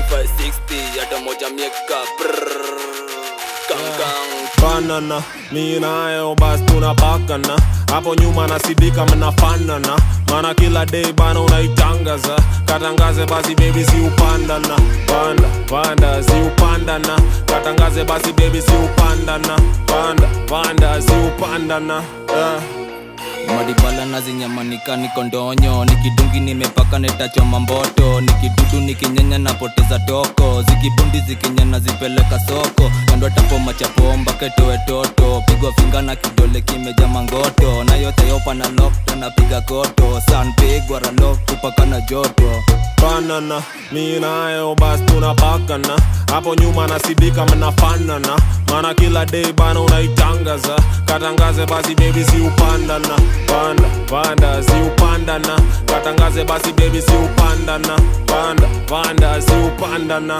2560 hata moja mieka banana, mi nayo bas tunapakana. Hapo nyuma nasidika mnafanana. Mana kila day bana unaitangaza. Katangaze basi baby si upandana. Panda si upandana. Katangaze basi baby si upandana. Panda si upandana. Madibala na zinyamanika niko ndonyo. Nikidungi nimepaka netachoma mboto. Nikidudu nikinyanya napoteza toko. Zikibundi zikinyana zipeleka soko. Kando tapo machapo mbake towe toto. Pigwa finga na kidole kimeja mangoto. Na yote yopa na lock na piga koto. Sun pigwa ralock kupaka na joto. Banana, mi nayo bas tunapakana. Hapo nyuma nasidika mnafanana. Mana kila day bana unaitangaza. Katangaze basi baby si upandana. Panda si upandana. Katangaze basi baby si upandana. Panda si upandana.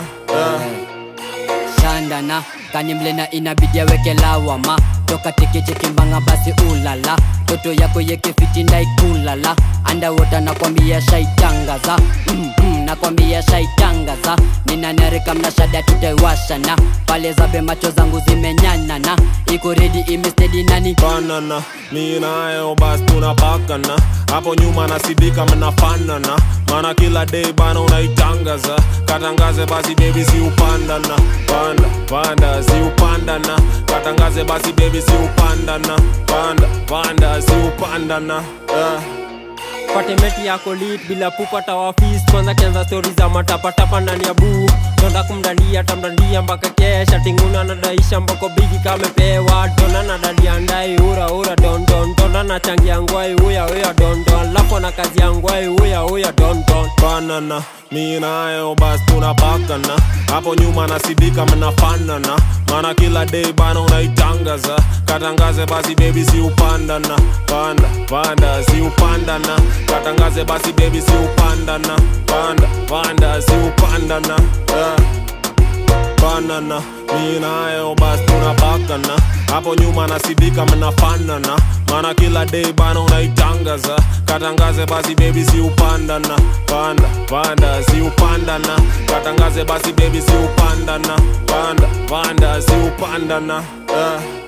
Shandana, kanimlena inabidi weke lawama. Toka teke mbanga basi ulala. Toto yako yeke fiti ndaikulala. Underwater nakwambia shaitangaza. Nakwambia shaitangaza. Nina nereka mnashada tutaiwashana. Pale zabe macho zangu zimenyanana. Iko ready imesteady nani. Banana, mi nayo bas tunapakana. Hapo nyuma nasidika mnafanana. Mana kila day bana unaitangaza. Katangaze basi baby si upandana. Panda si upandana. Katangaze basi baby si upandana. Panda si upandana. Patemeti yako lit bila pupata wafis. Kwanza kianza story za matapatapa ndani ya buu. Donda kumdandia tamdandia mpaka kesha. Tinguna nadaisha mbako bigi kamepewa. Dona nadadia ndai ura don. Dona na changi ya ngwai uya don. Lapo na kazi ya ngwai uya don. Banana, mi nayo bas tunapakana. Hapo nyuma nasidika mnafanana. Mana kila day bana unaitangaza. Katangaze basi baby si upandana. Panda si upandana. Katangaze basi baby si upandana. Panda si upandana. Banana, mi nayo bas tunapakana. Hapo nyuma nasidika mnafanana. Mana kila day bana unaitangaza. Katangaze basi baby si upandana. Panda si upandana. Katangaze basi baby si upandana. Panda si upandana.